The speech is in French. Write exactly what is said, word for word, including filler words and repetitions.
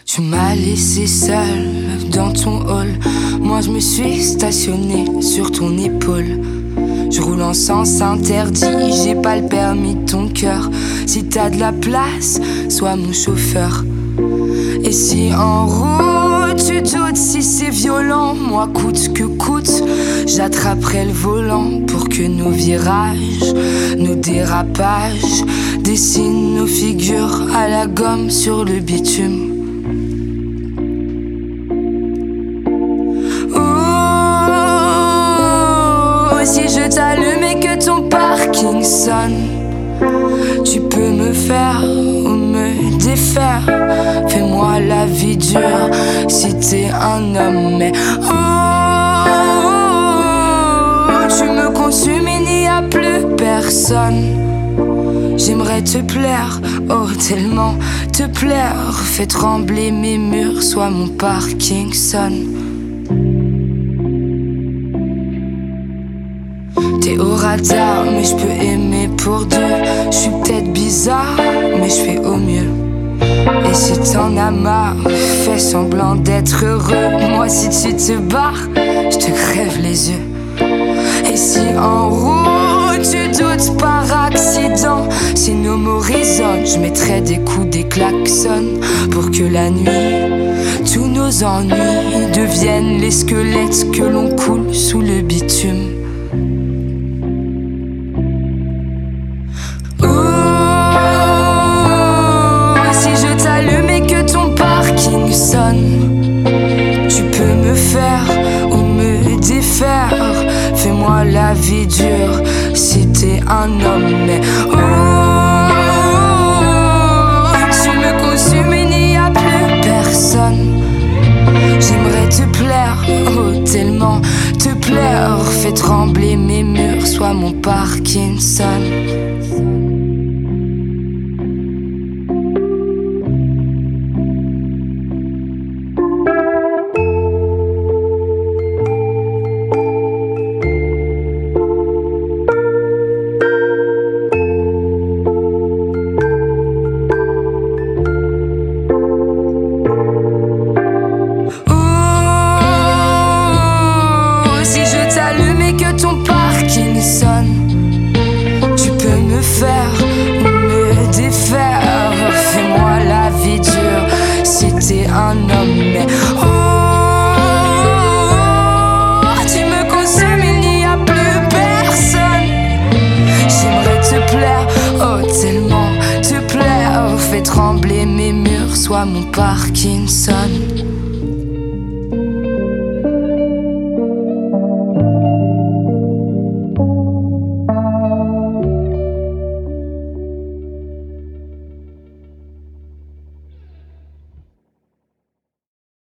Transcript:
Tu m'as laissé seule dans ton hall. Moi je me suis stationnée sur ton épaule. Je roule en sens interdit, j'ai pas le permis de ton cœur. Si t'as de la place, sois mon chauffeur. Et si en route tu doutes, si c'est violent, moi coûte que coûte, j'attraperai le volant pour que nos virages, nos dérapages dessinent nos figures à la gomme sur le bitume. Si je t'allume et que ton parking sonne, tu peux me faire ou me défaire. Fais-moi la vie dure si t'es un homme. Mais oh, tu me consumes, il n'y a plus personne. J'aimerais te plaire, oh tellement te plaire. Fais trembler mes murs, sois mon Parkinson. T'es au radar, mais je peux aimer pour deux. Je suis peut-être bizarre, mais je fais au mieux. Et si t'en as marre, fais semblant d'être heureux. Moi si tu te barres, je te crève les yeux. Et si en route tu doutes par accident, si nos mots résonnent, je mettrai des coups, des klaxons, pour que la nuit, tous nos ennuis deviennent les squelettes que l'on coule sous le bitume. Tu peux me faire ou me défaire. Fais-moi la vie dure si t'es un homme. Mais oh, tu me consumes, il n'y a plus personne. J'aimerais te plaire, oh tellement te plaire. Fais trembler mes murs, sois mon Parkinson. Tu peux me faire ou me défaire. Fais-moi la vie dure si t'es un homme. Mais oh, tu me consumes, il n'y a plus personne. J'aimerais te plaire, oh tellement te plaire. Fais trembler mes murs, sois mon Parkinson.